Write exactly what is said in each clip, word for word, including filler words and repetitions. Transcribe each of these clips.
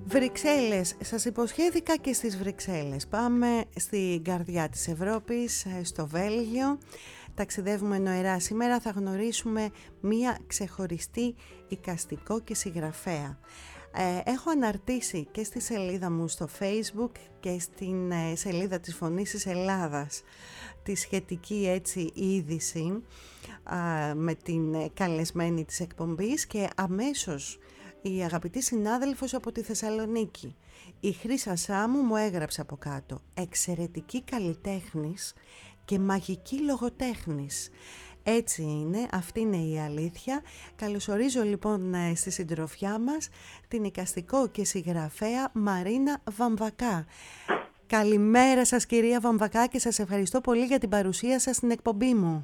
Βρυξέλλες, σας υποσχέθηκα και στις Βρυξέλλες. Πάμε στην καρδιά της Ευρώπης, στο Βέλγιο. Ταξιδεύουμε νοερά. Σήμερα θα γνωρίσουμε μία ξεχωριστή εικαστικό και συγγραφέα. Ε, έχω αναρτήσει και στη σελίδα μου στο Facebook και στην ε, σελίδα της Φωνής της Ελλάδας τη σχετική έτσι είδηση α, με την ε, καλεσμένη της εκπομπής, και αμέσως η αγαπητή συνάδελφος από τη Θεσσαλονίκη, η Χρύσα Σάμου, μου έγραψε από κάτω: εξαιρετική καλλιτέχνης και μαγική λογοτέχνης. Έτσι είναι, αυτή είναι η αλήθεια. Καλωσορίζω λοιπόν στη συντροφιά μας την εικαστικό και συγγραφέα Μαρίνα Βαμβακά. Καλημέρα σας κυρία Βαμβακά, και σας ευχαριστώ πολύ για την παρουσία σας στην εκπομπή μου.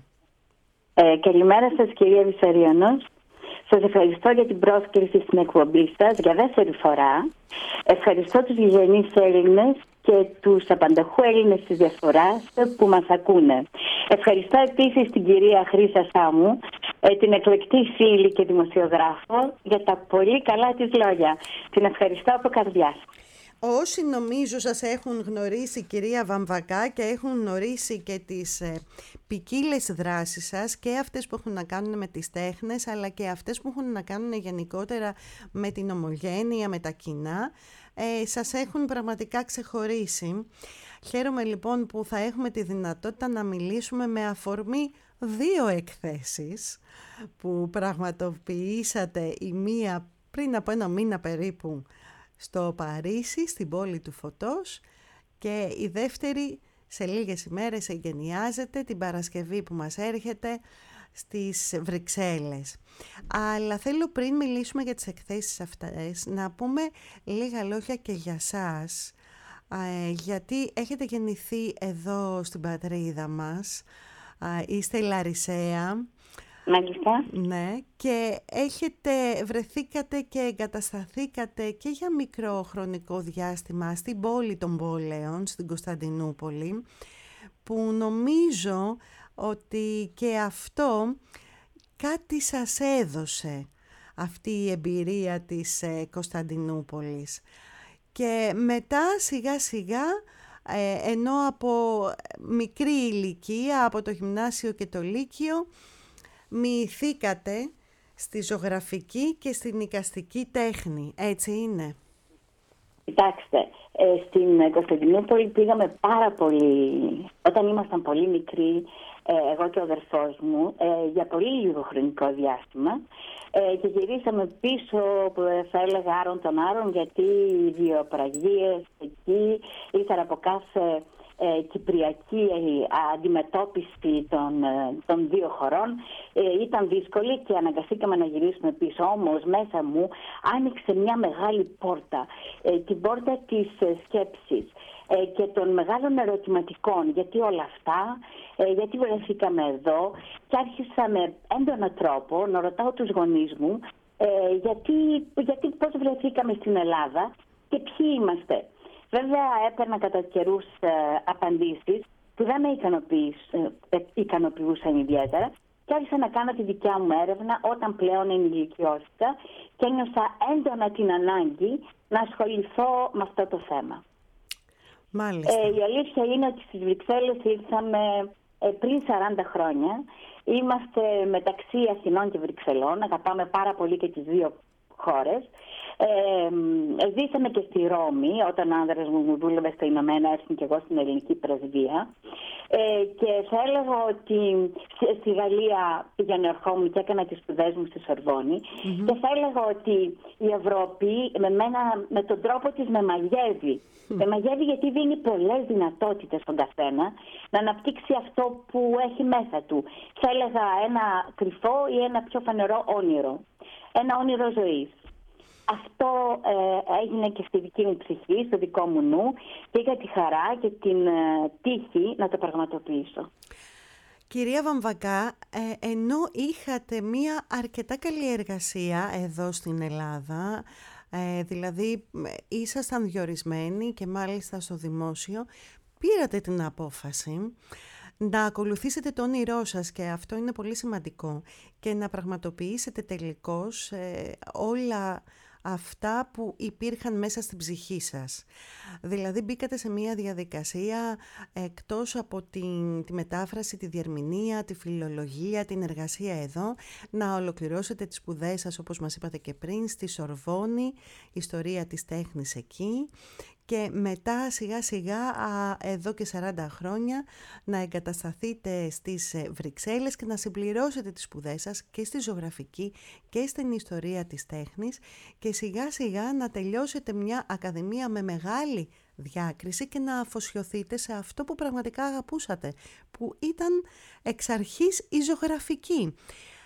Ε, καλημέρα σας κυρία Βυσσαριανός. Σας ευχαριστώ για την πρόσκληση στην εκπομπή σας για δεύτερη φορά. Ευχαριστώ τους γηγενείς Έλληνες και τους απανταχού Έλληνες της διασποράς που μας ακούνε. Ευχαριστώ επίσης την κυρία Χρύσα Σάμου, την εκλεκτή φίλη και δημοσιογράφο, για τα πολύ καλά της λόγια. Την ευχαριστώ από καρδιάς. Όσοι νομίζω σας έχουν γνωρίσει κυρία Βαμβακά και έχουν γνωρίσει και τις ε, ποικίλες δράσεις σας, και αυτές που έχουν να κάνουν με τις τέχνες, αλλά και αυτές που έχουν να κάνουν γενικότερα με την ομογένεια, με τα κοινά, ε, σας έχουν πραγματικά ξεχωρίσει. Χαίρομαι λοιπόν που θα έχουμε τη δυνατότητα να μιλήσουμε με αφορμή δύο εκθέσεις που πραγματοποιήσατε, η μία πριν από ένα μήνα περίπου στο Παρίσι, στην πόλη του Φωτός, και η δεύτερη σε λίγες ημέρες εγκαινιάζεται την Παρασκευή που μας έρχεται στις Βρυξέλλες. Αλλά θέλω, πριν μιλήσουμε για τις εκθέσεις αυτές, να πούμε λίγα λόγια και για σας, γιατί έχετε γεννηθεί εδώ στην πατρίδα μας, είστε Λαρισαία. Μάλιστα. Ναι, και έχετε, βρεθήκατε και εγκατασταθήκατε και για μικρό χρονικό διάστημα στην πόλη των πόλεων, στην Κωνσταντινούπολη, που νομίζω ότι και αυτό κάτι σας έδωσε, αυτή η εμπειρία της ε, Κωνσταντινούπολης. Και μετά σιγά σιγά, ε, ενώ από μικρή ηλικία, από το γυμνάσιο και το λύκειο, μοιηθήκατε στη ζωγραφική και στην εικαστική τέχνη, έτσι είναι? Κοιτάξτε, ε, στην Κωνσταντινούπολη πήγαμε πάρα πολύ, όταν ήμασταν πολύ μικροί, ε, εγώ και ο αδερφός μου, ε, για πολύ λίγο χρονικό διάστημα, ε, και γυρίσαμε πίσω, θα έλεγα άρον των άρων, γιατί οι βιοπραγίες εκεί, ύστερα από κάθε Ε, κυπριακή ε, αντιμετώπιση των, ε, των δύο χωρών, ε, ήταν δύσκολη και αναγκαστήκαμε να γυρίσουμε πίσω. Όμως μέσα μου άνοιξε μια μεγάλη πόρτα, ε, την πόρτα της ε, σκέψης ε, και των μεγάλων ερωτηματικών. Γιατί όλα αυτά, ε, γιατί βρεθήκαμε εδώ, και άρχισα με έντονο τρόπο να ρωτάω τους γονείς μου ε, γιατί, γιατί πώς βρεθήκαμε στην Ελλάδα και ποιοι είμαστε. Βέβαια έπαιρνα κατά καιρούς ε, απαντήσεις που δεν με ε, ικανοποιούσαν ιδιαίτερα, και άρχισα να κάνω τη δικιά μου έρευνα όταν πλέον ενηλικιώθηκα και ένιωσα έντονα την ανάγκη να ασχοληθώ με αυτό το θέμα. Μάλιστα. Ε, η αλήθεια είναι ότι στις Βρυξέλλες ήρθαμε ε, πριν σαράντα χρόνια. Είμαστε μεταξύ Αθηνών και Βρυξελών, αγαπάμε πάρα πολύ και τις δύο χώρες. Ε, ζήσαμε και στη Ρώμη, όταν ο άνδρας μου μου δούλευε στα Ηνωμένα Έθνη και εγώ στην ελληνική πρεσβεία, ε, και θα έλεγα ότι στη Γαλλία πήγαινα, ερχόμουν και έκανα τις σπουδές μου στη Σορβόνη, mm-hmm. και θα έλεγα ότι η Ευρώπη με, μένα, με τον τρόπο της με μαγεύει. Mm. Με μαγεύει γιατί δίνει πολλές δυνατότητες στον καθένα να αναπτύξει αυτό που έχει μέσα του. Θα έλεγα ένα κρυφό ή ένα πιο φανερό όνειρο. Ένα όνειρο ζωής. Αυτό ε, έγινε και στη δική μου ψυχή, στο δικό μου νου, και είχα τη χαρά και την ε, τύχη να το πραγματοποιήσω. Κυρία Βαμβακά, ε, ενώ είχατε μία αρκετά καλή εργασία εδώ στην Ελλάδα, ε, δηλαδή ήσασταν διορισμένοι και μάλιστα στο δημόσιο, πήρατε την απόφαση να ακολουθήσετε το όνειρό σας, και αυτό είναι πολύ σημαντικό, και να πραγματοποιήσετε τελικώς ε, όλα αυτά που υπήρχαν μέσα στην ψυχή σας. Δηλαδή μπήκατε σε μια διαδικασία εκτός από την, τη μετάφραση, τη διερμηνία, τη φιλολογία, την εργασία εδώ, να ολοκληρώσετε τις σπουδές σας, όπως μας είπατε και πριν, στη Σορβόνη, ιστορία της τέχνης εκεί, και μετά σιγά σιγά α, εδώ και σαράντα χρόνια να εγκατασταθείτε στις Βρυξέλλες και να συμπληρώσετε τις σπουδές σας και στη ζωγραφική και στην ιστορία της τέχνης και σιγά σιγά να τελειώσετε μια ακαδημία με μεγάλη διάκριση και να αφοσιωθείτε σε αυτό που πραγματικά αγαπούσατε, που ήταν εξ αρχής η ζωγραφική.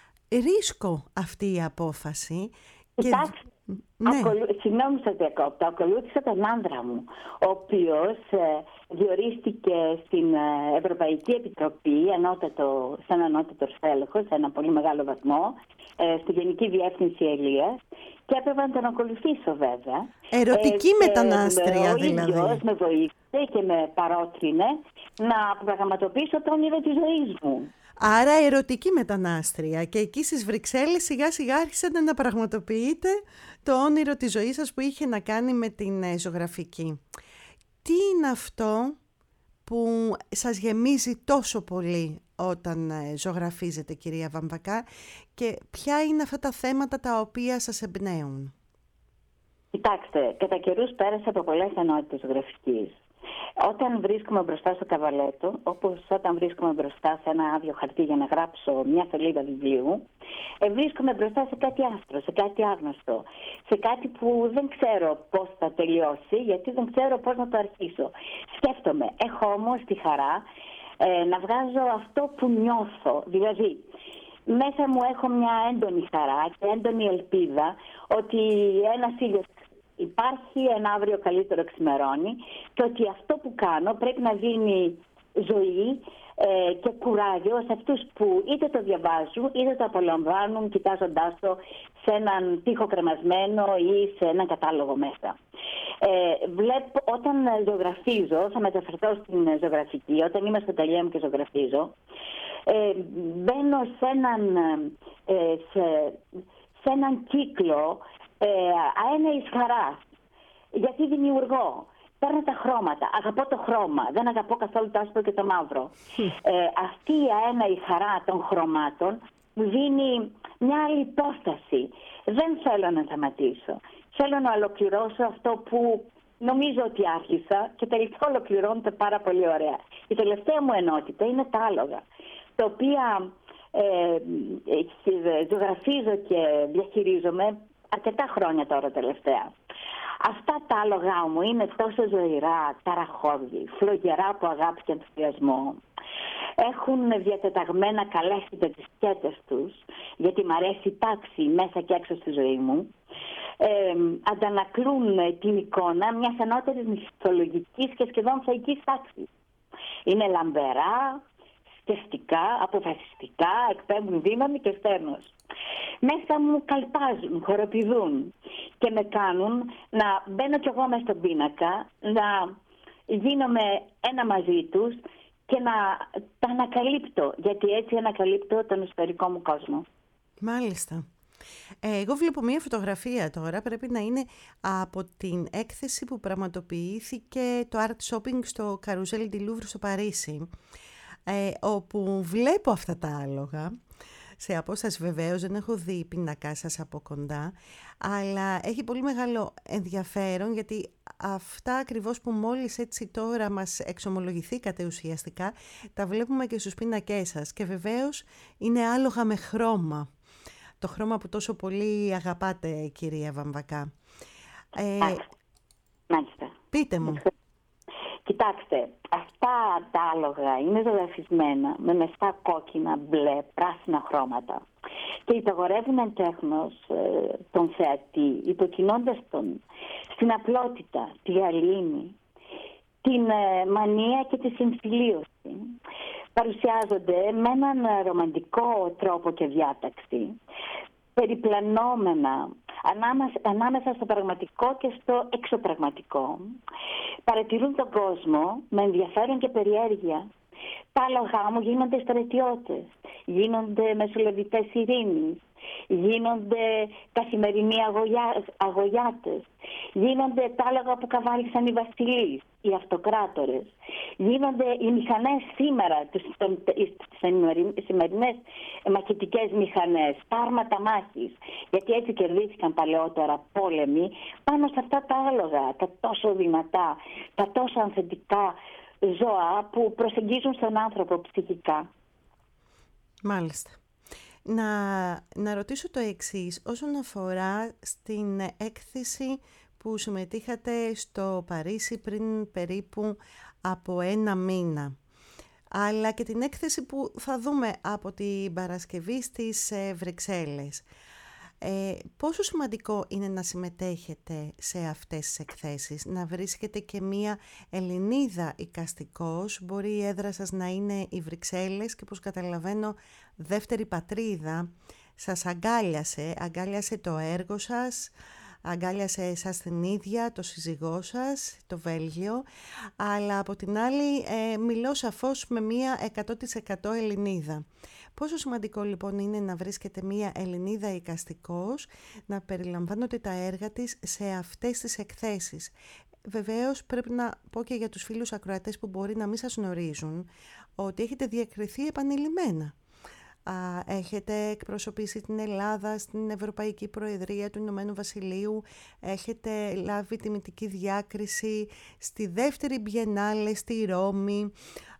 Ρίσκο αυτή η απόφαση. Κοιτάξτε, ναι. Ακολου... συγγνώμη σας διακόπτω, ακολούθησα τον άνδρα μου, ο οποίος ε, διορίστηκε στην ε, Ευρωπαϊκή Επιτροπή, ανώτατο, σαν ανώτατο στέλεχος, σε ένα πολύ μεγάλο βαθμό, ε, στη Γενική Διεύθυνση Ελίας, και έπρεπε να τον ακολουθήσω βέβαια. Ερωτική ε, μετανάστρια ε, δηλαδή. Ο ίδιος με βοήθησε και με παρότρινε να πραγματοποιήσω το όνειρο της ζωής μου. Άρα ερωτική μετανάστρια, και εκεί στις Βρυξέλλες σιγά σιγά άρχισατε να πραγματοποιείτε το όνειρο της ζωής σας που είχε να κάνει με την ζωγραφική. Τι είναι αυτό που σας γεμίζει τόσο πολύ όταν ζωγραφίζετε, κυρία Βαμβακά, και ποια είναι αυτά τα θέματα τα οποία σας εμπνέουν? Κοιτάξτε, κατά καιρούς πέρασα από πολλές ενότητες ζωγραφικής. Όταν βρίσκομαι μπροστά στο καβαλέτο, όπως όταν βρίσκομαι μπροστά σε ένα άδειο χαρτί για να γράψω μια σελίδα βιβλίου, ε, βρίσκομαι μπροστά σε κάτι άστρο, σε κάτι άγνωστο, σε κάτι που δεν ξέρω πώς θα τελειώσει, γιατί δεν ξέρω πώς να το αρχίσω. Σκέφτομαι, έχω όμως τη χαρά ε, να βγάζω αυτό που νιώθω, δηλαδή μέσα μου έχω μια έντονη χαρά και έντονη ελπίδα ότι ένας ήλιος υπάρχει, ένα αύριο καλύτερο ξημερώνει, και ότι αυτό που κάνω πρέπει να δίνει ζωή ε, και κουράγιο σε αυτούς που είτε το διαβάζουν είτε το απολαμβάνουν κοιτάζοντάς το σε έναν τοίχο κρεμασμένο ή σε έναν κατάλογο μέσα. Ε, βλέπω, όταν ζωγραφίζω, θα μεταφερθώ στην ζωγραφική, όταν είμαι στο ταλιέ μου και ζωγραφίζω, ε, μπαίνω σε έναν, ε, σε, σε έναν κύκλο ε, αέναης χαράς, γιατί δημιουργώ. Παίρνω τα χρώματα, αγαπώ το χρώμα, δεν αγαπώ καθόλου το άσπρο και το μαύρο. Ε, αυτή η αέναη χαρά των χρωμάτων μου δίνει μια άλλη υπόσταση. Δεν θέλω να σταματήσω. Θέλω να ολοκληρώσω αυτό που νομίζω ότι άρχισα και τελικά ολοκληρώνεται πάρα πολύ ωραία. Η τελευταία μου ενότητα είναι τα άλογα, τα οποία ε, ε, ζωγραφίζω και διαχειρίζομαι αρκετά χρόνια τώρα τελευταία. Αυτά τα άλογά μου είναι τόσο ζωηρά, ταραχώδη, φλογερά από αγάπη και ενθουσιασμό. Έχουν διατεταγμένα καλές συντετισκέτες τους, γιατί μ' αρέσει η τάξη μέσα και έξω στη ζωή μου. Ε, αντανακλούν την εικόνα μιας ανώτερης μυθολογικής και σχεδόν θεϊκής τάξης. Είναι λαμπερά, στευτικά, αποφασιστικά, εκπέμπουν δύναμη και στέρνος. Μέσα μου καλπάζουν, χοροπηδούν και με κάνουν να μπαίνω κι εγώ μέσα στον πίνακα, να γίνομαι ένα μαζί τους και να τα ανακαλύπτω, γιατί έτσι ανακαλύπτω τον εσωτερικό μου κόσμο. Μάλιστα. Ε, εγώ βλέπω μία φωτογραφία τώρα, πρέπει να είναι από την έκθεση που πραγματοποιήθηκε το Art Shopping στο Carousel du Louvre στο Παρίσι, ε, όπου βλέπω αυτά τα άλογα. Σε απόσταση βεβαίως, δεν έχω δει πίνακά σας από κοντά, αλλά έχει πολύ μεγάλο ενδιαφέρον, γιατί αυτά ακριβώς που μόλις έτσι τώρα μας εξομολογηθήκατε ουσιαστικά, τα βλέπουμε και στους πίνακές σας, και βεβαίως είναι άλογα με χρώμα. Το χρώμα που τόσο πολύ αγαπάτε, κυρία Βαμβακά. Ε, Μάλιστα. Πείτε μου. Κοιτάξτε, αυτά τα άλογα είναι ζωγραφισμένα με μεστά κόκκινα, μπλε, πράσινα χρώματα και υπαγορεύουν εν τέχνος ε, τον θεατή, υποκινώντας τον στην απλότητα, τη γαλήνη, την ε, μανία και τη συμφιλίωση. Παρουσιάζονται με έναν ρομαντικό τρόπο και διάταξη, περιπλανόμενα ανάμεσα στο πραγματικό και στο εξωπραγματικό. Παρατηρούν τον κόσμο με ενδιαφέρον και περιέργεια. Τα άλογα μου γίνονται στρατιώτες, γίνονται μεσολαβητές ειρήνης, γίνονται καθημερινοί αγωγιά, αγωγιάτες, γίνονται τα άλογα που καβάλισαν οι βασιλείς, οι αυτοκράτορες, γίνονται οι μηχανές σήμερα, τις σημερινές μαχητικές μηχανές, πάρματα μάχης, γιατί έτσι κερδίθηκαν παλαιότερα πόλεμοι πάνω σε αυτά τα άλογα, τα τόσο δυνατά, τα τόσο ανθεντικά ζώα που προσεγγίζουν στον άνθρωπο ψυχικά. Μάλιστα. Να, να ρωτήσω το εξής, όσον αφορά στην έκθεση που συμμετείχατε στο Παρίσι πριν περίπου από ένα μήνα, αλλά και την έκθεση που θα δούμε από την Παρασκευή στις Βρυξέλλες. Ε, πόσο σημαντικό είναι να συμμετέχετε σε αυτές τις εκθέσεις, να βρίσκετε και μία Ελληνίδα εικαστικός, μπορεί η έδρα σας να είναι οι Βρυξέλλες και όπως καταλαβαίνω δεύτερη πατρίδα σας αγκάλιασε, αγκάλιασε το έργο σας, αγκάλιασε εσάς την ίδια, το σύζυγό σας, το Βέλγιο, αλλά από την άλλη ε, μιλώ σαφώς με μία εκατό τοις εκατό Ελληνίδα. Πόσο σημαντικό λοιπόν είναι να βρίσκεται μία Ελληνίδα εικαστικός, να περιλαμβάνονται τα έργα της σε αυτές τις εκθέσεις. Βεβαίως πρέπει να πω και για τους φίλους ακροατές που μπορεί να μην σας γνωρίζουν, ότι έχετε διακριθεί επανειλημμένα. Έχετε εκπροσωπήσει την Ελλάδα στην Ευρωπαϊκή Προεδρία του Ηνωμένου Βασιλείου, έχετε λάβει τιμητική διάκριση στη δεύτερη Μπιενάλε στη Ρώμη,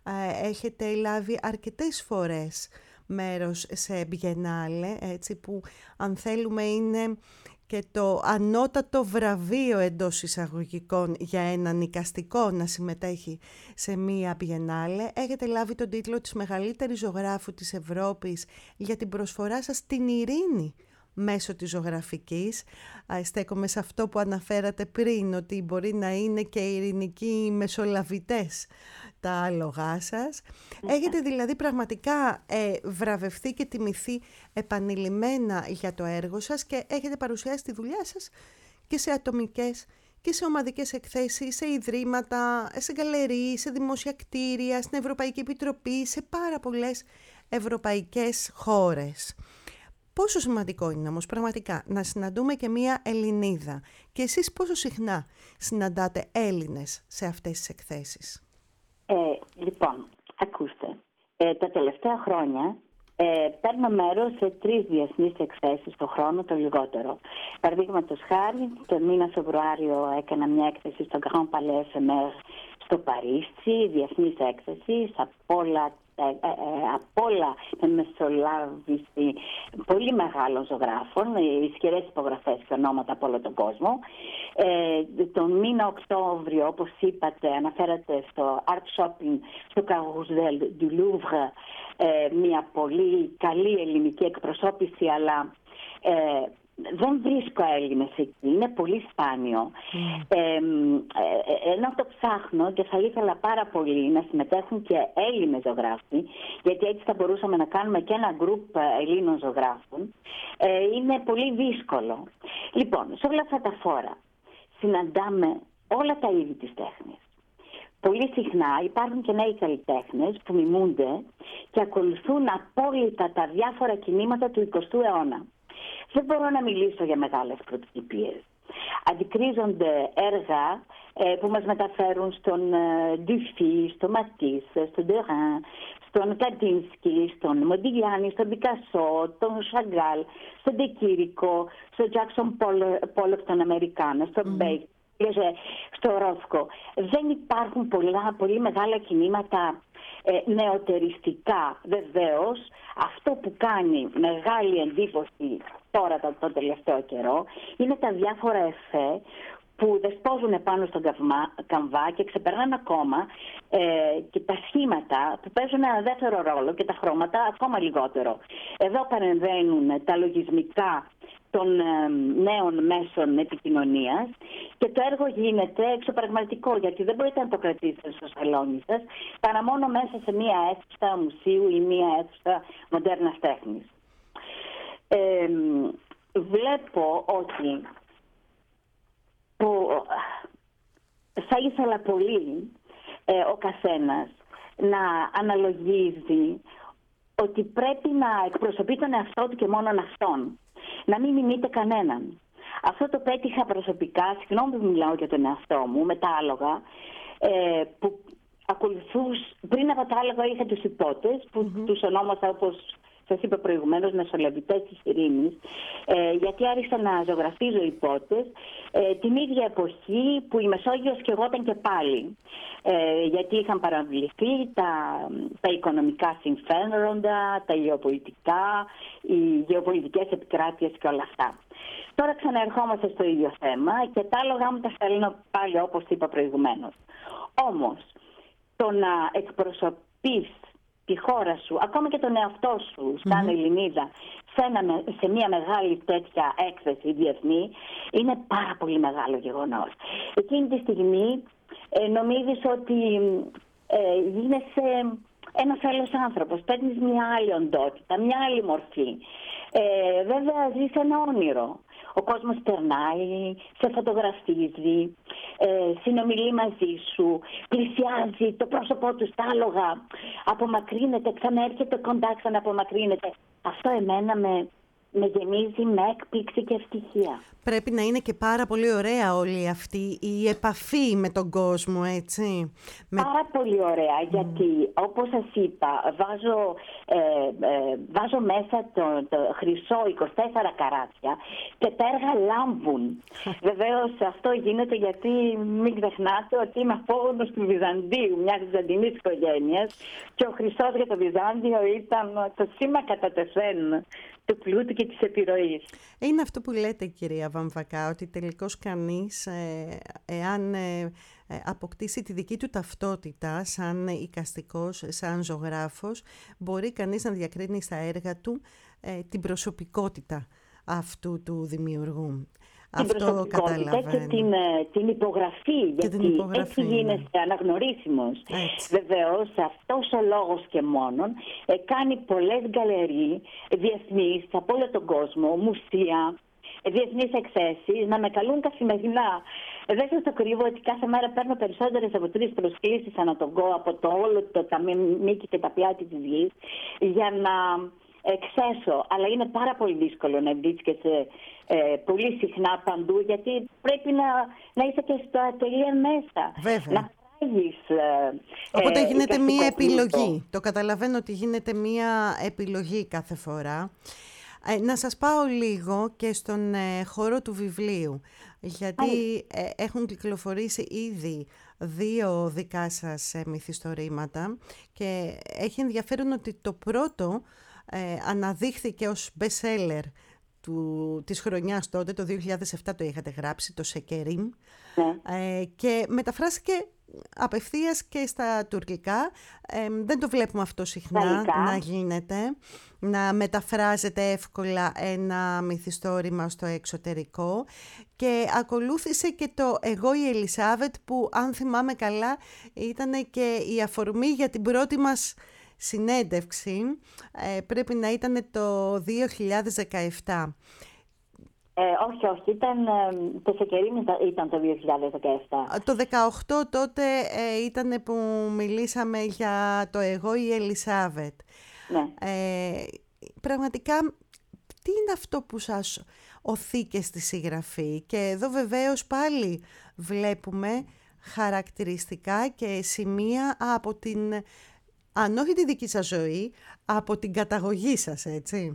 έχετε λάβει αρκετές φορές μέρος σε Μπιενάλε, έτσι που αν θέλουμε είναι και το ανώτατο βραβείο εντός εισαγωγικών για έναν εικαστικό να συμμετέχει σε μία Μπιενάλε. Έχετε λάβει τον τίτλο της μεγαλύτερης ζωγράφου της Ευρώπης για την προσφορά σας στην ειρήνη μέσω της ζωγραφικής. Στέκομαι σε αυτό που αναφέρατε πριν, ότι μπορεί να είναι και ειρηνικοί μεσολαβητές τα άλογά σας. Έχετε δηλαδή πραγματικά ε, βραβευτεί και τιμηθεί επανειλημμένα για το έργο σας και έχετε παρουσιάσει τη δουλειά σας και σε ατομικές και σε ομαδικές εκθέσεις, σε ιδρύματα, σε γκαλερί, σε δημόσια κτίρια, στην Ευρωπαϊκή Επιτροπή, σε πάρα πολλές ευρωπαϊκές χώρες. Πόσο σημαντικό είναι όμως πραγματικά να συναντούμε και μία Ελληνίδα, και εσείς πόσο συχνά συναντάτε Έλληνες σε αυτές τις εκθέσεις? Ε, λοιπόν, ακούστε, ε, τα τελευταία χρόνια ε, παίρνω μέρος σε τρεις διεθνείς εκθέσεις το χρόνο, το λιγότερο. Παραδείγματος χάρη, τον μήνα Φεβρουάριο έκανα μια έκθεση στο Grand Palais Ephémère στο Παρίσι, διεθνής έκθεση, από όλα Ε, ε, ε, από όλα με μεσολάβηση πολύ μεγάλων ζωγράφων, ισχυρές υπογραφές και ονόματα από όλο τον κόσμο. Ε, τον μήνα Οκτώβριο, όπως είπατε, αναφέρατε στο Art Shopping, στο Carrousel du Louvre, ε, μια πολύ καλή ελληνική εκπροσώπηση, αλλά ε, δεν βρίσκω Έλληνες εκεί, είναι πολύ σπάνιο. Mm. Ε, ε, ενώ το ψάχνω και θα ήθελα πάρα πολύ να συμμετέχουν και Έλληνες ζωγράφοι, γιατί έτσι θα μπορούσαμε να κάνουμε και ένα γκρουπ Ελλήνων ζωγράφων, ε, είναι πολύ δύσκολο. Λοιπόν, σε όλα αυτά τα φόρα συναντάμε όλα τα είδη της τέχνης. Πολύ συχνά υπάρχουν και νέοι καλλιτέχνες που μιμούνται και ακολουθούν απόλυτα τα διάφορα κινήματα του εικοστού αιώνα. Δεν μπορώ να μιλήσω για μεγάλες πρωτοτυπίες. Αντικρίζονται έργα ε, που μας μεταφέρουν στον ε, Ντουφί, στον Ματίς, στον Ντεράν, στον Καντίνσκι, στον Μοντιλιάνι, στον Πικασό, τον Σαγκάλ, στον Ντεκίρικο, στον Τζάκσον Πόλοκ, τον Αμερικάνο, στον Μπέικ, mm. στο Ρόφκο. Δεν υπάρχουν πολλά, πολύ μεγάλα κινήματα ε, νεοτεριστικά. Βεβαίως, αυτό που κάνει μεγάλη εντύπωση τώρα το, το τελευταίο καιρό είναι τα διάφορα εφέ που δεσπόζουν πάνω στον καυμά, καμβά και ξεπερνάνε ακόμα ε, και τα σχήματα που παίζουν ένα δεύτερο ρόλο και τα χρώματα ακόμα λιγότερο. Εδώ παρεμβαίνουν τα λογισμικά των ε, νέων μέσων επικοινωνίας και το έργο γίνεται εξωπραγματικό, γιατί δεν μπορείτε να το κρατήσετε στο σαλόνι σας παρά μόνο μέσα σε μία αίθουσα μουσείου ή μία αίθουσα μοντέρνας τέχνης. Ε, βλέπω ότι που θα ήθελα πολύ ε, ο καθένας να αναλογίζει ότι πρέπει να εκπροσωπεί τον εαυτό του και μόνον αυτόν. Να μην μιμείται κανέναν. Αυτό το πέτυχα προσωπικά, συγγνώμη που μιλάω για τον εαυτό μου, με τα άλογα, ε, που ακολουθούς, πριν από τα άλογα είχα τους υπότες, που mm-hmm. τους ονόμασα, όπως σας είπα προηγουμένως, μεσολαβητές της ειρήνης, ε, γιατί άρχισα να ζωγραφίζω υπότες ε, την ίδια εποχή που η Μεσόγειος σκεγόταν και πάλι. Ε, γιατί είχαν παραβληθεί τα, τα οικονομικά συμφέροντα, τα γεωπολιτικά, οι γεωπολιτικές επικράτειες και όλα αυτά. Τώρα ξαναερχόμαστε στο ίδιο θέμα και τα άλογα μου τα στέλνω πάλι, όπως είπα προηγουμένως. Όμως, το να εκπροσωπείς τη χώρα σου, ακόμα και τον εαυτό σου, σαν mm-hmm. Ελληνίδα, σε, ένα, σε μια μεγάλη τέτοια έκθεση διεθνή, είναι πάρα πολύ μεγάλο γεγονός. Εκείνη τη στιγμή ε, νομίζεις ότι ε, γίνεσαι ένας άλλος άνθρωπος, παίρνεις μια άλλη οντότητα, μια άλλη μορφή. Ε, βέβαια ζεις ένα όνειρο. Ο κόσμος περνάει, σε φωτογραφίζει, ε, συνομιλεί μαζί σου, πλησιάζει το πρόσωπό του στα άλογα, απομακρύνεται, ξαναέρχεται κοντά, ξαναπομακρύνεται. Αυτό εμένα με, με γεμίζει με έκπληξη και ευτυχία. Πρέπει να είναι και πάρα πολύ ωραία όλη αυτή η επαφή με τον κόσμο, έτσι. Πάρα με... πολύ ωραία, mm. γιατί όπως σας είπα, βάζω, ε, ε, βάζω μέσα το, το χρυσό είκοσι τέσσερα καράτια και τα έργα λάμπουν. Βεβαίως αυτό γίνεται γιατί μην ξεχνάτε ότι είμαι απόγονος του Βυζαντίου, μια βυζαντινής οικογένειας, και ο χρυσός για το Βυζάντιο ήταν το σήμα κατά τεθέν του πλούτου και της επιρροής. Είναι αυτό που λέτε, κυρία Βαμβακά, ότι τελικώς κανείς, ε, εάν ε, αποκτήσει τη δική του ταυτότητα σαν εικαστικός, σαν ζωγράφος, μπορεί κανείς να διακρίνει στα έργα του ε, την προσωπικότητα αυτού του δημιουργού. Την αυτό προσωπικότητα και την, την υπογραφή, και γιατί την υπογραφή, έτσι γίνεσαι ναι. αναγνωρίσιμος. Έτσι. Βεβαίως αυτός ο λόγος και μόνον ε, κάνει πολλές γκαλερί διεθνείς από όλο τον κόσμο, μουσεία, ε, διεθνείς εκθέσεις, να με καλούν καθημερινά. Ε, δεν σας το κρύβω ότι κάθε μέρα παίρνω περισσότερες από τρεις προσκλήσεις ανά τον κόσμο, από το όλο το, τα μήκη και τα πιάτη της γης, για να εξέσω. Αλλά είναι πάρα πολύ δύσκολο να βρίσκεσαι ε, πολύ συχνά παντού, γιατί πρέπει να, να είσαι και στο ατελείο μέσα. Βέβαια. Να φράγεις, ε, Οπότε ε, γίνεται μία επιλογή. πλούτο. Το καταλαβαίνω ότι γίνεται μία επιλογή κάθε φορά. Ε, να σας πάω λίγο και στον ε, χώρο του βιβλίου, γιατί ε, έχουν κυκλοφορήσει ήδη δύο δικά σας ε, μυθιστορήματα και έχει ενδιαφέρον ότι το πρώτο ε, αναδείχθηκε ως best seller του, της χρονιάς τότε, το δύο χιλιάδες επτά το είχατε γράψει, το Σεκερίμ, ναι. ε, και μεταφράστηκε απευθείας και στα τουρκικά. Ε, δεν το βλέπουμε αυτό συχνά Βαλικά. να γίνεται, να μεταφράζεται εύκολα ένα μυθιστόρημα στο εξωτερικό, και ακολούθησε και το «Εγώ η Ελισάβετ», που αν θυμάμαι καλά ήταν και η αφορμή για την πρώτη μας συνέντευξη, ε, πρέπει να ήταν το δύο χιλιάδες δεκαεπτά. Ε, όχι, όχι, ήταν, ε, το Σεκερίμ ήταν το δύο χιλιάδες δεκαεπτά. Το δεκαοκτώ τότε ε, ήταν που μιλήσαμε για το «Εγώ η Ελισάβετ». Ναι. Ε, πραγματικά, τι είναι αυτό που σας οθεί και στη συγγραφή? Και εδώ βεβαίως πάλι βλέπουμε χαρακτηριστικά και σημεία από την, αν όχι τη δική σας ζωή, από την καταγωγή σας, έτσι.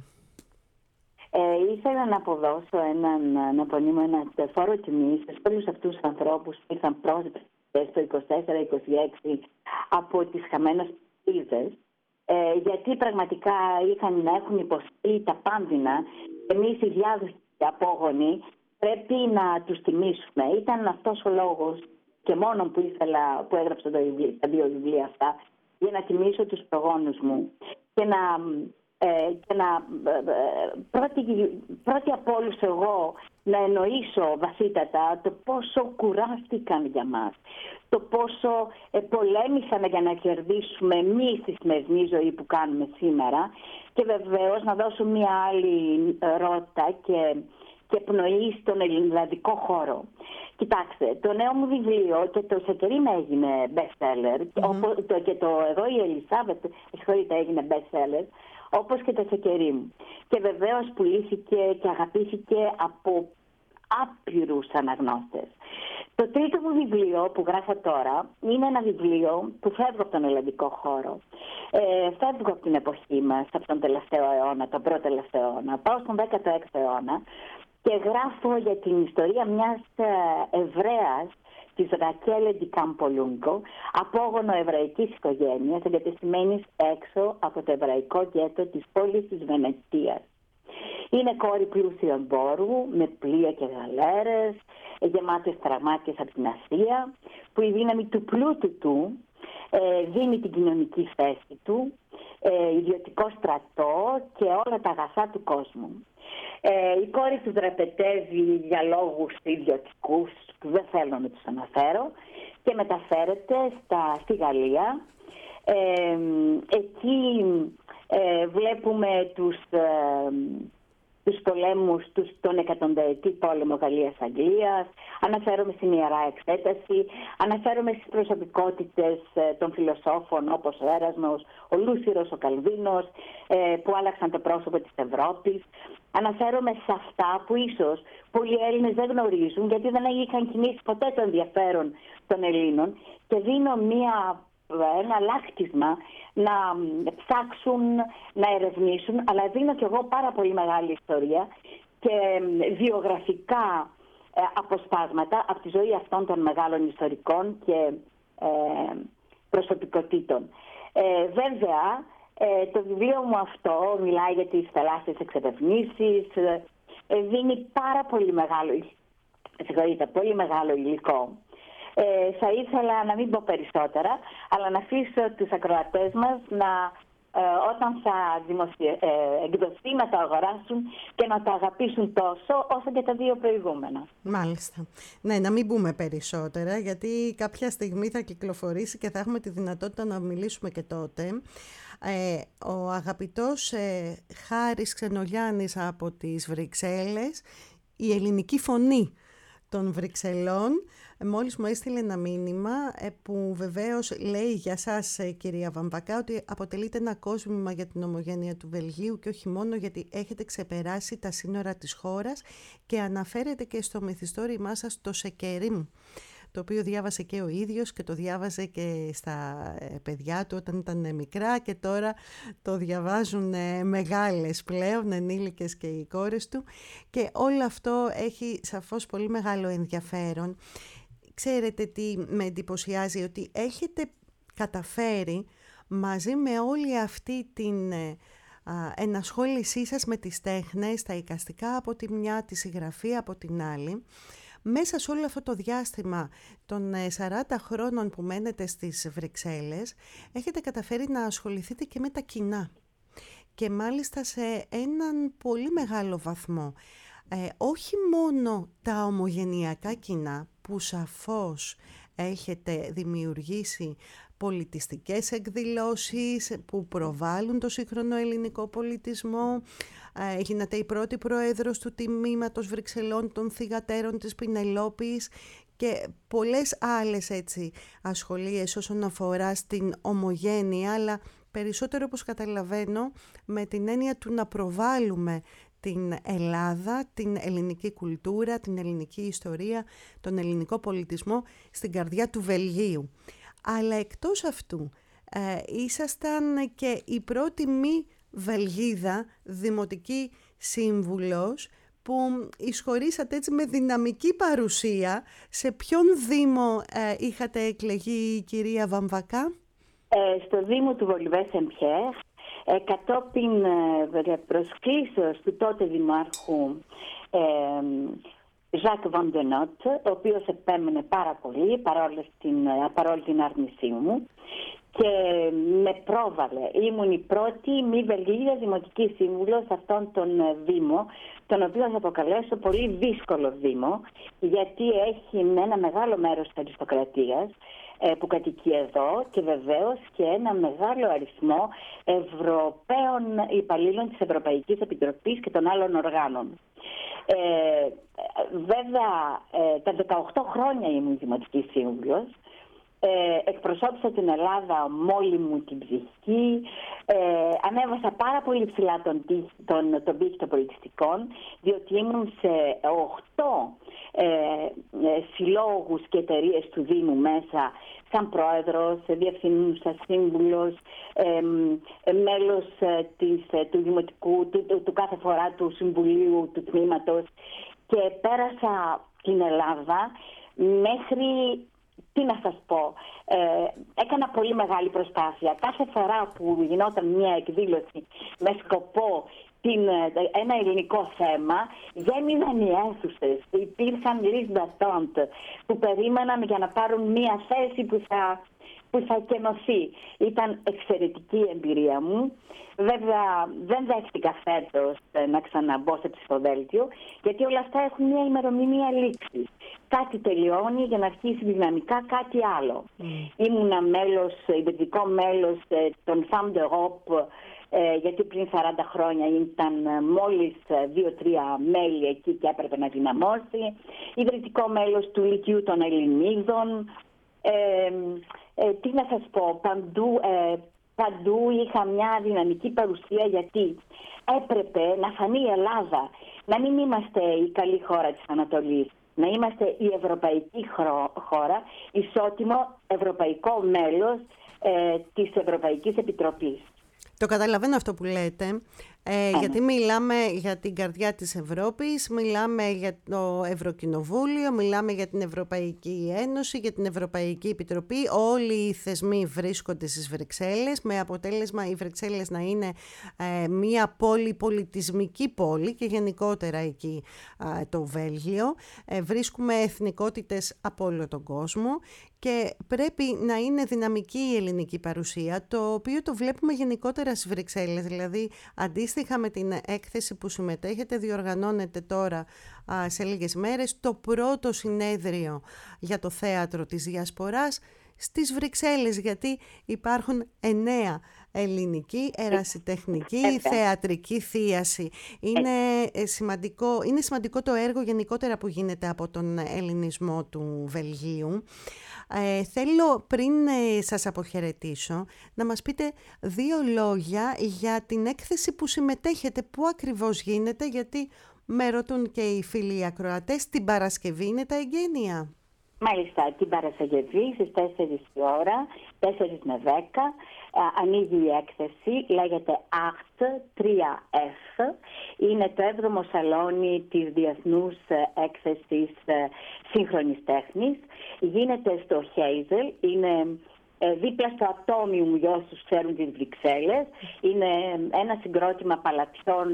Ε, ήθελα να αποδώσω έναν, να απονείμω ένα φόρο τιμής σε όλους αυτούς τους ανθρώπους που ήρθαν πρόσφατες στο είκοσι τέσσερα είκοσι έξι από τις χαμένες πύλες, ε, γιατί πραγματικά είχαν να έχουν υποστεί τα πάνδυνα. Εμείς οι διάδοχοι απόγονοι πρέπει να τους τιμήσουμε. Ήταν αυτός ο λόγος και μόνο που ήθελα, που έγραψα το βιβλίο, τα δύο βιβλία αυτά, για να τιμήσω τους προγόνους μου και να... Ε, και να πρώτη, πρώτη από όλους εγώ να εννοήσω βαθύτατα το πόσο κουράστηκαν για μας, το πόσο ε, πολέμησαμε για να κερδίσουμε εμείς τη σημερινή ζωή που κάνουμε σήμερα, και βεβαίως να δώσω μια άλλη ρότα και, και πνοή στον ελληνικό χώρο. Κοιτάξτε, το νέο μου βιβλίο και το Σεκερίμ έγινε best seller, mm-hmm. και το «Εγώ η Ελισάβετ», συγχωρείτε, έγινε best seller, όπως και το Τσεκερί μου. Και βεβαίως πουλήθηκε και αγαπήθηκε από άπειρους αναγνώστες. Το τρίτο μου βιβλίο που γράφω τώρα είναι ένα βιβλίο που φεύγω από τον ελλαδικό χώρο. Ε, φεύγω από την εποχή μας, από τον τελευταίο αιώνα, τον πρώτο τελευταίο αιώνα. Πάω στον δέκατο έκτο αιώνα και γράφω για την ιστορία μιας Εβραίας, της Ρακέλ Ντι Καμπολούγκο, απόγονο εβραϊκής οικογένειας, εγκατεστημένης έξω από το εβραϊκό γκέτο της πόλης της Βενετίας. Είναι κόρη πλούσιου εμπόρου, με πλοία και γαλέρες, γεμάτες τραυμάτιες από την Ασία, που η δύναμη του πλούτου του ε, δίνει την κοινωνική θέση του, ε, ιδιωτικό στρατό και όλα τα αγαθά του κόσμου. Ε, η κόρη του δραπετεύει για λόγους ιδιωτικούς που δεν θέλω να τους αναφέρω και μεταφέρεται στα, στη Γαλλία. Ε, εκεί ε, βλέπουμε τους... Ε, τους πολέμους, τους, τον εκατονταετή πόλεμο Γαλλίας-Αγγλίας, αναφέρομαι στην Ιερά Εξέταση, αναφέρομαι στις προσωπικότητες ε, των φιλοσόφων όπως ο Έρασμος, ο Λούσιρος, ο Καλβίνος, ε, που άλλαξαν το πρόσωπο της Ευρώπης. Αναφέρομαι σε αυτά που ίσως πολλοί Έλληνες δεν γνωρίζουν, γιατί δεν είχαν κινήσει ποτέ το ενδιαφέρον των Ελλήνων, και δίνω μία... ένα λάκτισμα να ψάξουν, να ερευνήσουν, αλλά δίνω κι εγώ πάρα πολύ μεγάλη ιστορία και βιογραφικά ε, αποσπάσματα από τη ζωή αυτών των μεγάλων ιστορικών και ε, προσωπικότητων. Ε, βέβαια, ε, το βιβλίο μου αυτό μιλάει για τις θαλάσσιες εξερευνήσεις, ε, δίνει πάρα πολύ μεγάλο, συγχωρείτε, πολύ μεγάλο υλικό. Ε, θα ήθελα να μην πω περισσότερα, αλλά να αφήσω τους ακροατές μας να, ε, όταν θα δημοσιε... ε, εκδοθεί, να το αγοράσουν και να το αγαπήσουν τόσο όσο και τα δύο προηγούμενα. Μάλιστα. Ναι, να μην πούμε περισσότερα, γιατί κάποια στιγμή θα κυκλοφορήσει και θα έχουμε τη δυνατότητα να μιλήσουμε και τότε. Ε, ο αγαπητός ε, Χάρης Ξενογιάννης από τις Βρυξέλλες, η ελληνική φωνή των Βρυξελών, μόλις μου έστειλε ένα μήνυμα που βεβαίως λέει για σας, κυρία Βαμβακά, ότι αποτελείται ένα κόσμημα για την ομογένεια του Βελγίου και όχι μόνο, γιατί έχετε ξεπεράσει τα σύνορα της χώρας, και αναφέρεται και στο μυθιστόρημά σας το Σεκερίμ, το οποίο διάβασε και ο ίδιος και το διάβαζε και στα παιδιά του όταν ήταν μικρά, και τώρα το διαβάζουν μεγάλες πλέον, ενήλικες και οι κόρες του, και όλο αυτό έχει σαφώς πολύ μεγάλο ενδιαφέρον. Ξέρετε τι με εντυπωσιάζει? Ότι έχετε καταφέρει μαζί με όλη αυτή την α, ενασχόλησή σας με τις τέχνες, τα εικαστικά από τη μια, τη συγγραφή από την άλλη, μέσα σε όλο αυτό το διάστημα των σαράντα χρόνων που μένετε στις Βρυξέλλες, έχετε καταφέρει να ασχοληθείτε και με τα κοινά. Και μάλιστα σε έναν πολύ μεγάλο βαθμό. Ε, όχι μόνο τα ομογενειακά κοινά, που σαφώς έχετε δημιουργήσει πολιτιστικές εκδηλώσεις που προβάλλουν το σύγχρονο ελληνικό πολιτισμό. Έγινατε η πρώτη πρόεδρος του Τμήματος Βρυξελών των Θυγατέρων της Πινελόπης και πολλές άλλες έτσι ασχολίες όσον αφορά στην ομογένεια, αλλά περισσότερο, όπως καταλαβαίνω, με την έννοια του να προβάλλουμε την Ελλάδα, την ελληνική κουλτούρα, την ελληνική ιστορία, τον ελληνικό πολιτισμό στην καρδιά του Βελγίου. Αλλά εκτός αυτού, ε, ήσασταν και η πρώτη μη Βελγίδα δημοτική σύμβουλος που εισχωρήσατε έτσι με δυναμική παρουσία. Σε ποιον δήμο ε, είχατε εκλεγεί, κυρία Βαμβακά? Ε, στο Δήμο του Βολιβέ-Σεμπιέρ, ε, κατόπιν ε, προσκλήσεως του τότε δημάρχου ε, Ζακ Βαντενότ, ο οποίος επέμενε πάρα πολύ παρόλη την, παρόλη την άρνησή μου και με πρόβαλε. Ήμουν η πρώτη μη Βελγίδα δημοτική σύμβουλος σε αυτόν τον Δήμο, τον οποίο θα αποκαλέσω πολύ δύσκολο Δήμο, γιατί έχει ένα μεγάλο μέρος της αριστοκρατίας που κατοικεί εδώ και βεβαίως και ένα μεγάλο αριθμό Ευρωπαίων υπαλλήλων της Ευρωπαϊκής Επιτροπής και των άλλων οργάνων. Ε, βέβαια, ε, τα δεκαοκτώ χρόνια ήμουν δημοτική σύμβουλος Ε, εκπροσώπησα την Ελλάδα μόλι μου την ψυχή, ε, ανέβασα πάρα πολύ ψηλά τον, τον, τον πύχη των πολιτιστικών, διότι ήμουν σε οχτώ ε, ε, συλλόγους και εταιρείες του Δήμου μέσα, σαν πρόεδρος, διευθύνουσα σύμβουλος, ε, ε, μέλος ε, της, ε, του Δημοτικού, του, του, του κάθε φορά του Συμβουλίου, του Τμήματος, και πέρασα την Ελλάδα μέχρι... Τι να σας πω, ε, έκανα πολύ μεγάλη προσπάθεια. Κάθε φορά που γινόταν μια εκδήλωση με σκοπό την, ένα ελληνικό θέμα, γέμιζαν οι αίθουσες. Υπήρχαν listes d'attente που περίμεναν για να πάρουν μια θέση που θα, που θα κενωθεί. Ήταν εξαιρετική η εμπειρία μου. Βέβαια δεν δέχτηκα φέτος να ξαναμπω σε ψηφοδέλτιο, γιατί όλα αυτά έχουν μια ημερομηνία λήξης. Κάτι τελειώνει για να αρχίσει δυναμικά κάτι άλλο. Mm. Ήμουνα μέλος, ιδρυτικό μέλος των Femmes d'Europe, ε, γιατί πριν σαράντα χρόνια ήταν μόλις δύο τρία μέλη εκεί και έπρεπε να δυναμώσει. Ιδρυτικό μέλος του Λυκείου των Ελληνίδων. Ε, ε, τι να σας πω, παντού... Ε, Παντού είχα μια δυναμική παρουσία, γιατί έπρεπε να φανεί η Ελλάδα. Να μην είμαστε η καλή χώρα της Ανατολής, να είμαστε η ευρωπαϊκή χώρα, ισότιμο ευρωπαϊκό μέλος ε, της Ευρωπαϊκής Επιτροπής. Το καταλαβαίνω αυτό που λέτε, ε, γιατί μιλάμε για την καρδιά της Ευρώπης, μιλάμε για το Ευρωκοινοβούλιο, μιλάμε για την Ευρωπαϊκή Ένωση, για την Ευρωπαϊκή Επιτροπή. Όλοι οι θεσμοί βρίσκονται στις Βρυξέλλες, με αποτέλεσμα οι Βρυξέλλες να είναι ε, μια πολυπολιτισμική πόλη και γενικότερα εκεί ε, το Βέλγιο. Ε, βρίσκουμε εθνικότητες από όλο τον κόσμο και πρέπει να είναι δυναμική η ελληνική παρουσία, το οποίο το βλέπουμε γενικότερα στις Βρυξέλλες. Δηλαδή, αντίστοιχα με την έκθεση που συμμετέχετε, διοργανώνεται τώρα α, σε λίγες μέρες το πρώτο συνέδριο για το θέατρο της Διασποράς στις Βρυξέλλες, γιατί υπάρχουν εννέα ελληνική, ερασιτεχνική, θεατρική θίαση. Είναι σημαντικό, είναι σημαντικό το έργο γενικότερα που γίνεται από τον ελληνισμό του Βελγίου. Ε, θέλω πριν ε, σας αποχαιρετήσω να μας πείτε δύο λόγια για την έκθεση που συμμετέχετε, πού ακριβώς γίνεται, γιατί με ρωτούν και οι φίλοι ακροατές, την Παρασκευή είναι τα εγγένεια. Μάλιστα, την Παρασκευή στις τέσσερις η ώρα, τέσσερα με δέκα, ανοίγει η έκθεση, λέγεται Art τρία εφ, είναι το έβδομο σαλόνι της Διεθνούς Έκθεσης Σύγχρονης Τέχνης, γίνεται στο Χέιζελ, είναι δίπλα στο Ατόμιουμ για όσους ξέρουν τις Βρυξέλλες, είναι ένα συγκρότημα παλατιών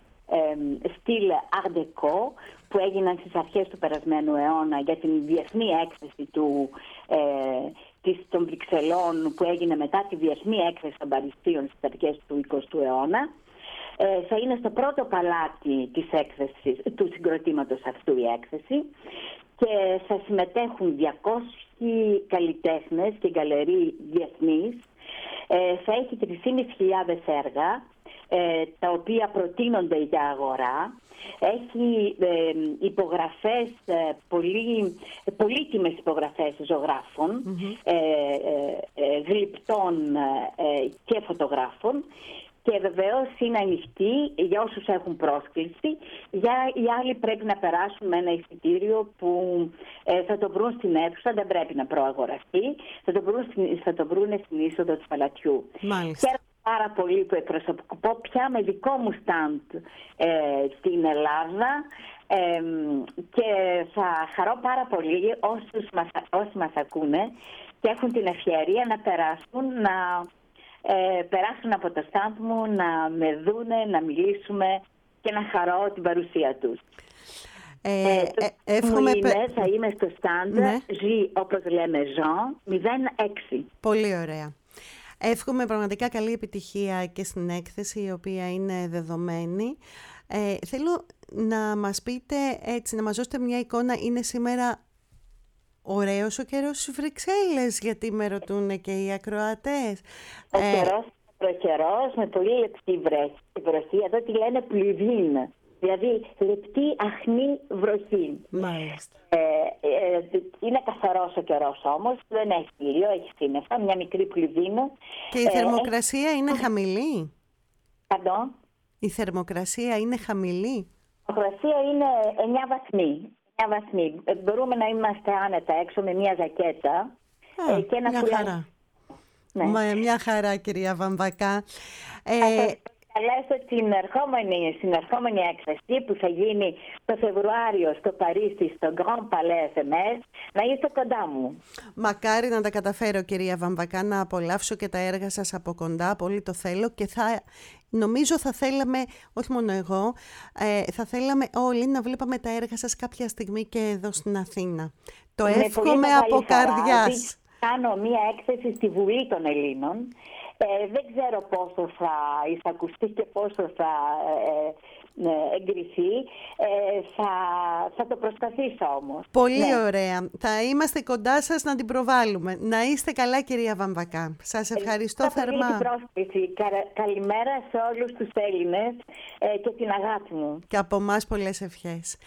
στυλ Art Deco που έγιναν στις αρχές του περασμένου αιώνα για την διεθνή έκθεση του, ε, της, των Βρυξελών, που έγινε μετά τη διεθνή έκθεση των Παρισίων στις αρχές του εικοστού αιώνα. Ε, θα είναι στο πρώτο παλάτι της έκθεσης, του συγκροτήματος αυτού η έκθεση, και θα συμμετέχουν διακόσιοι καλλιτέχνες και γκαλερί διεθνείς. Ε, θα έχει τρεις χιλιάδες πεντακόσια έργα, ε, τα οποία προτείνονται για αγορά. Έχει ε, υπογραφές, ε, πολύ, πολύτιμες υπογραφές ζωγράφων, mm-hmm. ε, ε, ε, γλυπτών ε, και φωτογράφων, και βεβαίως είναι ανοιχτή για όσους έχουν πρόσκληση. Για οι άλλοι πρέπει να περάσουν με ένα εισιτήριο που ε, θα το βρουν στην αίθουσα, δεν πρέπει να προαγοραστεί, θα το βρουν στην, θα το βρουν στην είσοδο του παλατιού. Μάλιστα. Και πάρα πολύ που εκπροσωπώ πια με δικό μου stand ε, στην Ελλάδα, ε, και θα χαρώ πάρα πολύ όσους μας, όσοι μας ακούνε και έχουν την ευκαιρία να περάσουν, να ε, περάσουν από το stand μου, να με δούνε, να μιλήσουμε και να χαρώ την παρουσία τους. Ε, ε, ε, εύχομαι... μου είναι, θα είμαι στο stand, ναι. J, όπως λέμε, Jean, μηδέν έξι. Πολύ ωραία. Εύχομαι πραγματικά καλή επιτυχία και στην έκθεση, η οποία είναι δεδομένη. Ε, θέλω να μας πείτε, έτσι, να μας δώσετε μια εικόνα. Είναι σήμερα ωραίος ο καιρός στις Βρυξέλλες, γιατί με ρωτούν και οι ακροατές. Ο ε, καιρός, προκαιρός, με πολύ λεπτή βροχή. Εδώ τη λένε πλουβίν, δηλαδή λεπτή αχνή βροχή. Μάλιστα. Ε, ε, είναι καθαρός ο καιρός όμως, δεν έχει ήλιο, έχει σύννεφα, μια μικρή πλουβίνα. Και η θερμοκρασία ε, είναι χαμηλή. Παντώ. Η θερμοκρασία είναι χαμηλή. Η θερμοκρασία είναι εννιά βαθμοί. εννιά βαθμοί. Μπορούμε να είμαστε άνετα έξω με μια ζακέτα. Α, ε, και ένα μια πουλάκι. χαρά. Ναι. Μα, μια χαρά, κυρία Βαμβακά. Ε, καλέσω την ερχόμενη, στην ερχόμενη έκθεση που θα γίνει το Φεβρουάριο στο Παρίσι, στο Grand Palais εφ εμ ες, να είστε κοντά μου. Μακάρι να τα καταφέρω, κυρία Βαμβακά, να απολαύσω και τα έργα σας από κοντά, πολύ το θέλω και θα, νομίζω θα θέλαμε, όχι μόνο εγώ, ε, θα θέλαμε όλοι να βλέπαμε τα έργα σας κάποια στιγμή και εδώ στην Αθήνα. Το εύχομαι από καρδιάς. Κάνω μία έκθεση στη Βουλή των Ελλήνων. Ε, δεν ξέρω πόσο θα εισακουστεί και πόσο θα ε, ε, εγκριθεί. Ε, θα, θα το προσπαθήσω όμως. Πολύ ναι. ωραία. Θα είμαστε κοντά σας να την προβάλλουμε. Να είστε καλά, κυρία Βαμβακά. Σας ευχαριστώ ε, θερμά. Την πρόσκληση. Καλημέρα σε όλους τους Έλληνες ε, και την αγάπη μου. Και από εμάς πολλές ευχές.